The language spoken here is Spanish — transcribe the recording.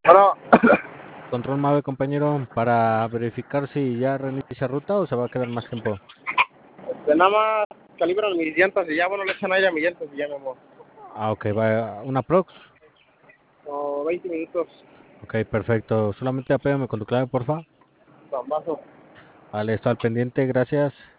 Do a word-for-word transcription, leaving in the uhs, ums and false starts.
Bueno, Control Mave, compañero, para verificar si ya reinicia ruta o se va a quedar más tiempo. este, nada más calibran mis llantas y ya, bueno, le echan aire a mis llantas y ya, mi amor. Ah, ok, va una prox. Como veinte minutos, Ok, perfecto. Solamente apégame con tu clave, porfa. zambazo. Vale, estoy al pendiente, gracias.